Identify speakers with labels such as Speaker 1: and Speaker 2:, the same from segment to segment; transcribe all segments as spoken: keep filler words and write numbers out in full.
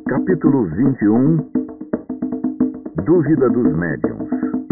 Speaker 1: Capítulo vinte e um. Dúvida dos médiuns.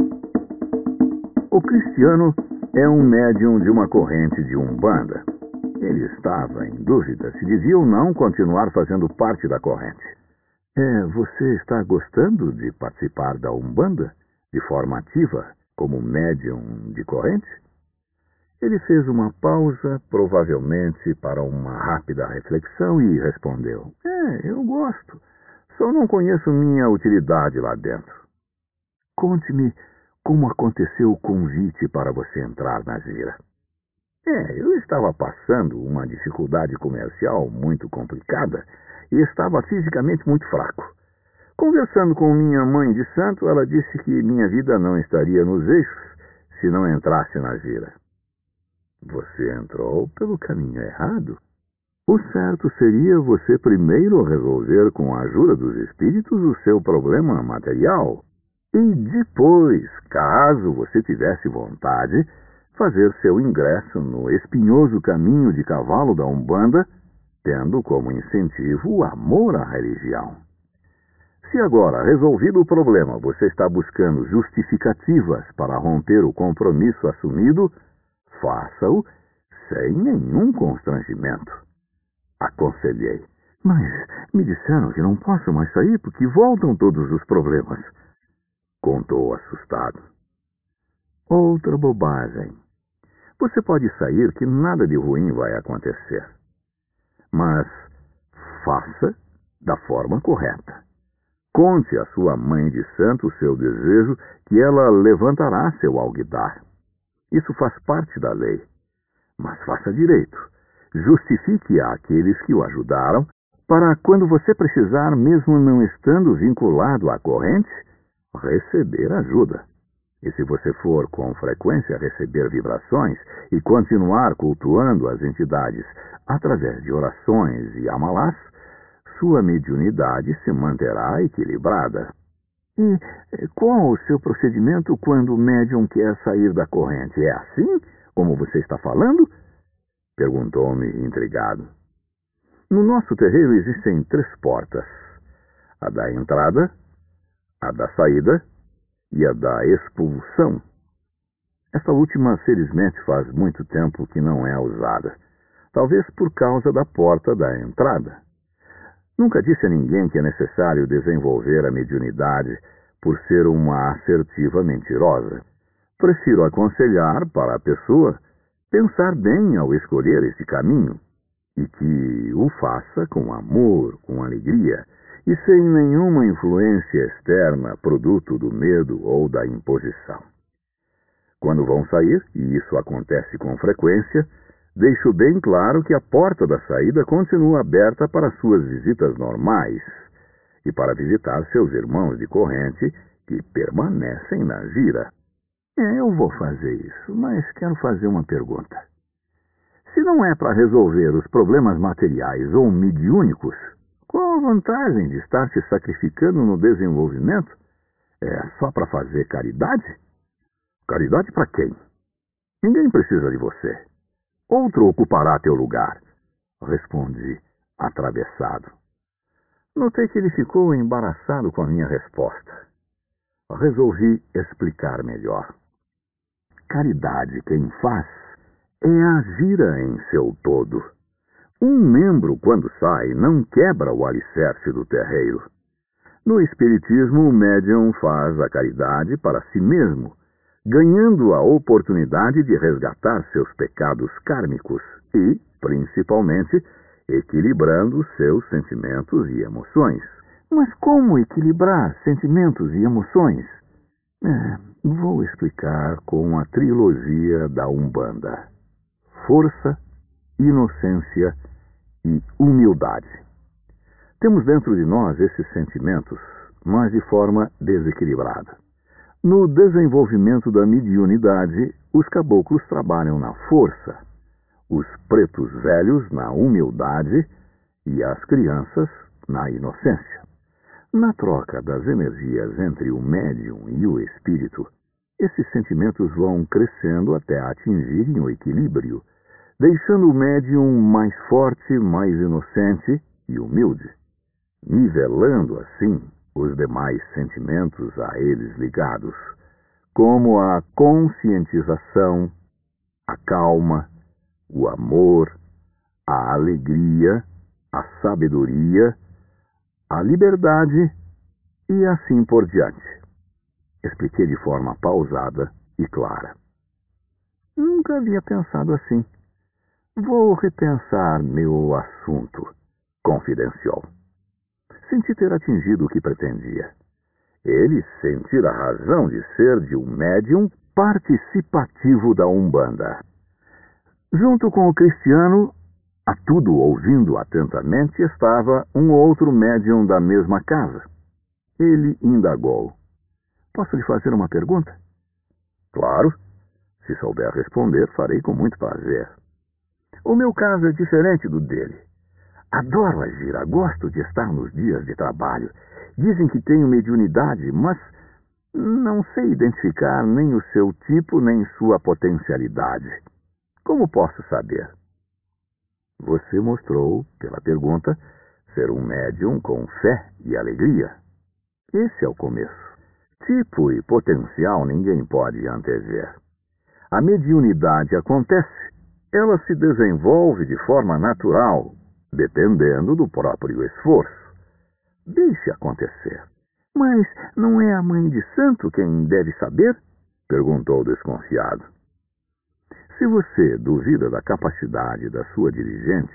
Speaker 1: O Cristiano é um médium de uma corrente de Umbanda. Ele estava em dúvida se devia ou não continuar fazendo parte da corrente. É, você está gostando de participar da Umbanda de forma ativa, como médium de corrente? Ele fez uma pausa, provavelmente para uma rápida reflexão, e respondeu: É, eu gosto. Só não conheço minha utilidade lá dentro. Conte-me como aconteceu o convite para você entrar na gira. É, eu estava passando uma dificuldade comercial muito complicada e estava fisicamente muito fraco. Conversando com minha mãe de santo, ela disse que minha vida não estaria nos eixos se não entrasse na gira. Você entrou pelo caminho errado. O certo seria você primeiro resolver com a ajuda dos espíritos o seu problema material. E depois, caso você tivesse vontade, fazer seu ingresso no espinhoso caminho de cavalo da Umbanda, tendo como incentivo o amor à religião. Se agora, resolvido o problema, você está buscando justificativas para romper o compromisso assumido, faça-o sem nenhum constrangimento. Aconselhei. Mas me disseram que não posso mais sair porque voltam todos os problemas. Contou assustado. Outra bobagem. Você pode sair que nada de ruim vai acontecer. Mas faça da forma correta. Conte à sua mãe de santo o seu desejo, que ela levantará seu alguidar. Isso faz parte da lei. Mas faça direito. Justifique àqueles que o ajudaram, para quando você precisar, mesmo não estando vinculado à corrente, receber ajuda. E se você for com frequência receber vibrações e continuar cultuando as entidades através de orações e amalás, sua mediunidade se manterá equilibrada. E qual o seu procedimento quando o médium quer sair da corrente? É assim, como você está falando? Perguntou-me intrigado. No nosso terreiro existem três portas: a da entrada, a da saída e a da expulsão. Esta última, felizmente, faz muito tempo que não é usada, talvez por causa da porta da entrada. Nunca disse a ninguém que é necessário desenvolver a mediunidade por ser uma assertiva mentirosa. Prefiro aconselhar para a pessoa pensar bem ao escolher esse caminho, e que o faça com amor, com alegria, e sem nenhuma influência externa, produto do medo ou da imposição. Quando vão sair, e isso acontece com frequência, deixo bem claro que a porta da saída continua aberta para suas visitas normais e para visitar seus irmãos de corrente que permanecem na gira. É, eu vou fazer isso, mas quero fazer uma pergunta. Se não é para resolver os problemas materiais ou mediúnicos, qual a vantagem de estar se sacrificando no desenvolvimento? É só para fazer caridade? Caridade para quem? Ninguém precisa de você. Outro ocupará teu lugar, respondi, atravessado. Notei que ele ficou embaraçado com a minha resposta. Resolvi explicar melhor. Caridade quem faz é a gira em seu todo. Um membro, quando sai, não quebra o alicerce do terreiro. No espiritismo, o médium faz a caridade para si mesmo, ganhando a oportunidade de resgatar seus pecados kármicos e, principalmente, equilibrando seus sentimentos e emoções. Mas como equilibrar sentimentos e emoções? É, vou explicar com a trilogia da Umbanda: força, inocência e humildade. Temos dentro de nós esses sentimentos, mas de forma desequilibrada. No desenvolvimento da mediunidade, os caboclos trabalham na força, os pretos velhos na humildade e as crianças na inocência. Na troca das energias entre o médium e o espírito, esses sentimentos vão crescendo até atingirem o equilíbrio, deixando o médium mais forte, mais inocente e humilde. nivelando assim os demais sentimentos a eles ligados, como a conscientização, a calma, o amor, a alegria, a sabedoria, a liberdade e assim por diante. Expliquei de forma pausada e clara. Nunca havia pensado assim. Vou repensar meu assunto, confidenciou. Senti ter atingido o que pretendia. Ele sentir a razão de ser de um médium participativo da Umbanda. Junto com o Cristiano, a tudo ouvindo atentamente, estava um outro médium da mesma casa. Ele indagou. Posso lhe fazer uma pergunta? Claro. Se souber responder, farei com muito prazer. O meu caso é diferente do dele. Adoro agir, gosto de estar nos dias de trabalho. Dizem que tenho mediunidade, mas não sei identificar nem o seu tipo, nem sua potencialidade. Como posso saber? Você mostrou, pela pergunta, ser um médium com fé e alegria. Esse é o começo. Tipo e potencial ninguém pode antever. A mediunidade acontece, ela se desenvolve de forma natural, dependendo do próprio esforço. Deixe acontecer. Mas não é a mãe de santo quem deve saber? Perguntou desconfiado. Se você duvida da capacidade da sua dirigente,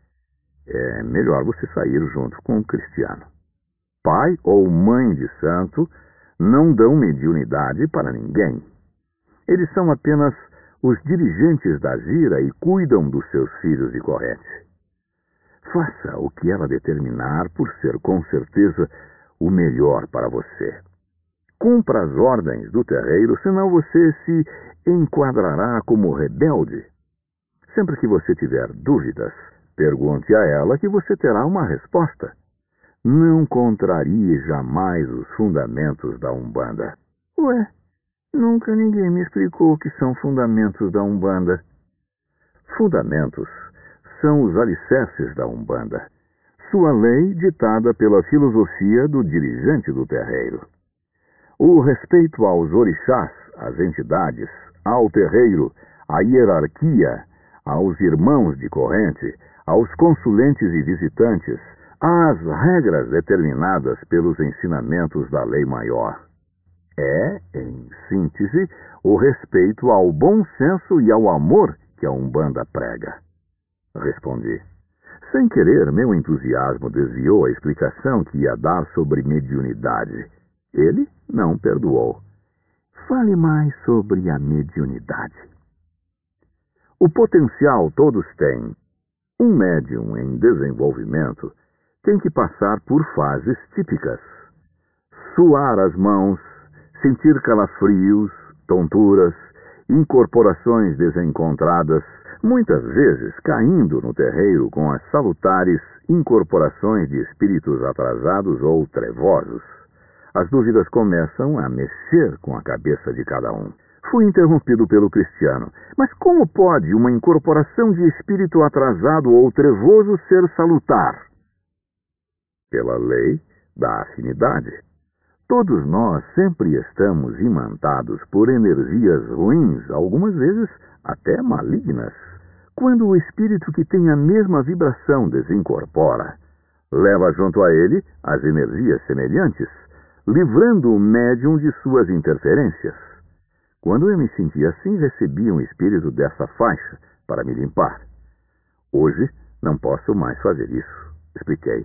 Speaker 1: é melhor você sair junto com o Cristiano. Pai ou mãe de santo não dão mediunidade para ninguém. Eles são apenas os dirigentes da gira e cuidam dos seus filhos de corrente. Faça o que ela determinar por ser com certeza o melhor para você. Cumpra as ordens do terreiro, senão você se enquadrará como rebelde. Sempre que você tiver dúvidas, pergunte a ela que você terá uma resposta. Não contrarie jamais os fundamentos da Umbanda. Ué, nunca ninguém me explicou o que são fundamentos da Umbanda. Fundamentos são os alicerces da Umbanda, sua lei ditada pela filosofia do dirigente do terreiro. O respeito aos orixás, às entidades, ao terreiro, à hierarquia, aos irmãos de corrente, aos consulentes e visitantes, às regras determinadas pelos ensinamentos da lei maior. É, em síntese, o respeito ao bom senso e ao amor que a Umbanda prega. Respondi. Sem querer, meu entusiasmo desviou a explicação que ia dar sobre mediunidade. Ele não perdoou. Fale mais sobre a mediunidade. O potencial todos têm. Um médium em desenvolvimento tem que passar por fases típicas. Suar as mãos, sentir calafrios, tonturas, incorporações desencontradas, muitas vezes caindo no terreiro com as salutares incorporações de espíritos atrasados ou trevosos. As dúvidas começam a mexer com a cabeça de cada um. Fui interrompido pelo Cristiano. Mas como pode uma incorporação de espírito atrasado ou trevoso ser salutar? Pela lei da afinidade. Todos nós sempre estamos imantados por energias ruins, algumas vezes até malignas. Quando o espírito que tem a mesma vibração desincorpora, leva junto a ele as energias semelhantes, livrando o médium de suas interferências. Quando eu me senti assim, recebi um espírito dessa faixa para me limpar. Hoje não posso mais fazer isso, expliquei.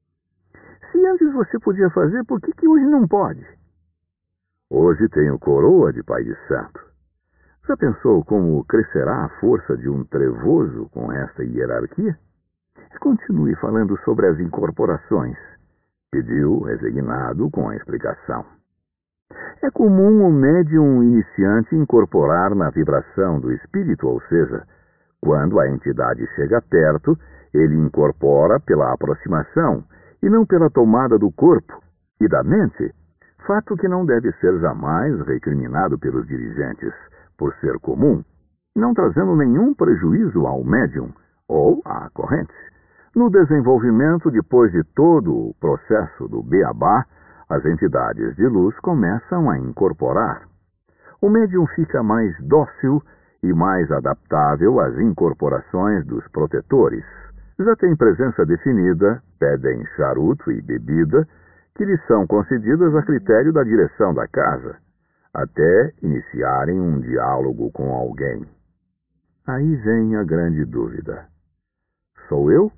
Speaker 1: Se antes você podia fazer, por que, que hoje não pode? Hoje tenho coroa de pai de santo. Já pensou como crescerá a força de um trevoso com esta hierarquia? Continue falando sobre as incorporações, pediu resignado com a explicação. É comum o médium iniciante incorporar na vibração do espírito, ou seja, quando a entidade chega perto, ele incorpora pela aproximação e não pela tomada do corpo e da mente, fato que não deve ser jamais recriminado pelos dirigentes, por ser comum, não trazendo nenhum prejuízo ao médium ou à corrente. No desenvolvimento, depois de todo o processo do beabá, as entidades de luz começam a incorporar. O médium fica mais dócil e mais adaptável às incorporações dos protetores. Já tem presença definida, pedem charuto e bebida, que lhes são concedidas a critério da direção da casa, até iniciarem um diálogo com alguém. Aí vem a grande dúvida. Sou eu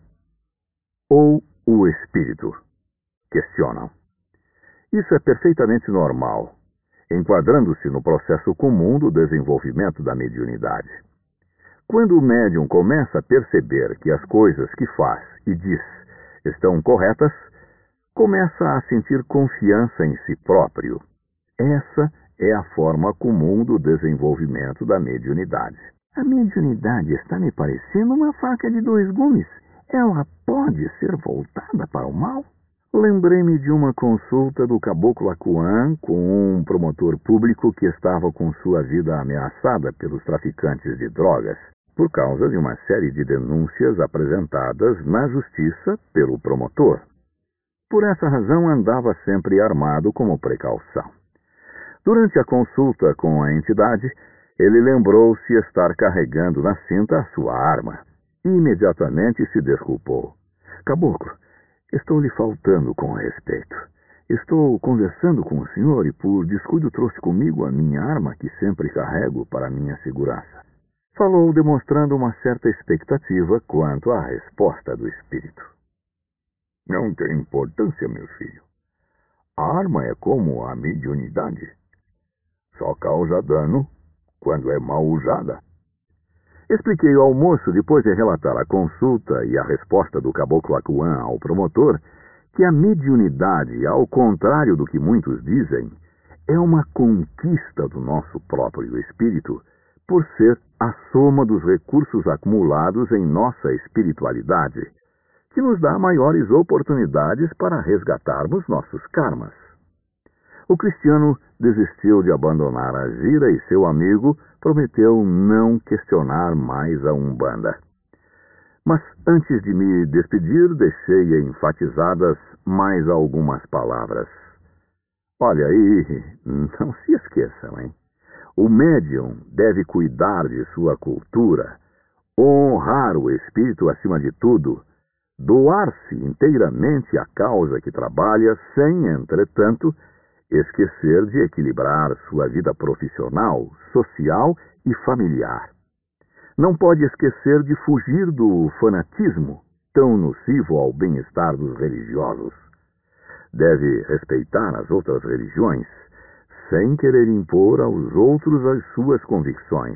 Speaker 1: ou o espírito? Questionam. Isso é perfeitamente normal, enquadrando-se no processo comum do desenvolvimento da mediunidade. Quando o médium começa a perceber que as coisas que faz e diz estão corretas, começa a sentir confiança em si próprio. Essa é a forma comum do desenvolvimento da mediunidade. A mediunidade está me parecendo uma faca de dois gumes. Ela pode ser voltada para o mal? Lembrei-me de uma consulta do Caboclo Acuã com um promotor público que estava com sua vida ameaçada pelos traficantes de drogas, por causa de uma série de denúncias apresentadas na justiça pelo promotor. Por essa razão, andava sempre armado como precaução. Durante a consulta com a entidade, ele lembrou-se estar carregando na cinta a sua arma e imediatamente se desculpou. Caboclo, estou lhe faltando com respeito. Estou conversando com o senhor e por descuido trouxe comigo a minha arma que sempre carrego para minha segurança. Falou demonstrando uma certa expectativa quanto à resposta do espírito. Não tem importância, meu filho. A arma é como a mediunidade. Só causa dano quando é mal usada. Expliquei ao moço, depois de relatar a consulta e a resposta do Caboclo Acuã ao promotor, que a mediunidade, ao contrário do que muitos dizem, é uma conquista do nosso próprio espírito, por ser a soma dos recursos acumulados em nossa espiritualidade, que nos dá maiores oportunidades para resgatarmos nossos karmas. O cristiano desistiu de abandonar a gira e seu amigo prometeu não questionar mais a Umbanda. Mas antes de me despedir, deixei enfatizadas mais algumas palavras. Olha aí, não se esqueçam, hein? O médium deve cuidar de sua cultura, honrar o espírito acima de tudo, doar-se inteiramente à causa que trabalha, sem, entretanto, esquecer de equilibrar sua vida profissional, social e familiar. Não pode esquecer de fugir do fanatismo, tão nocivo ao bem-estar dos religiosos. Deve respeitar as outras religiões, sem querer impor aos outros as suas convicções.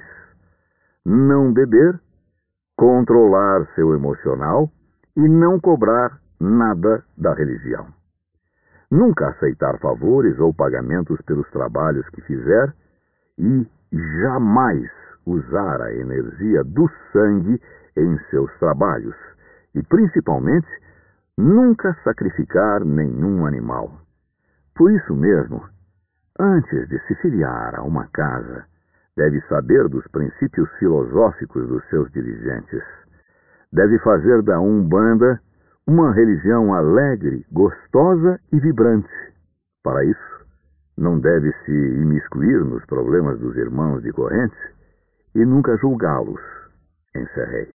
Speaker 1: Não beber, controlar seu emocional e não cobrar nada da religião. Nunca aceitar favores ou pagamentos pelos trabalhos que fizer e jamais usar a energia do sangue em seus trabalhos e, principalmente, nunca sacrificar nenhum animal. Por isso mesmo, antes de se filiar a uma casa, deve saber dos princípios filosóficos dos seus dirigentes. Deve fazer da Umbanda uma religião alegre, gostosa e vibrante. Para isso, não deve se imiscuir nos problemas dos irmãos de corrente e nunca julgá-los. Encerrei.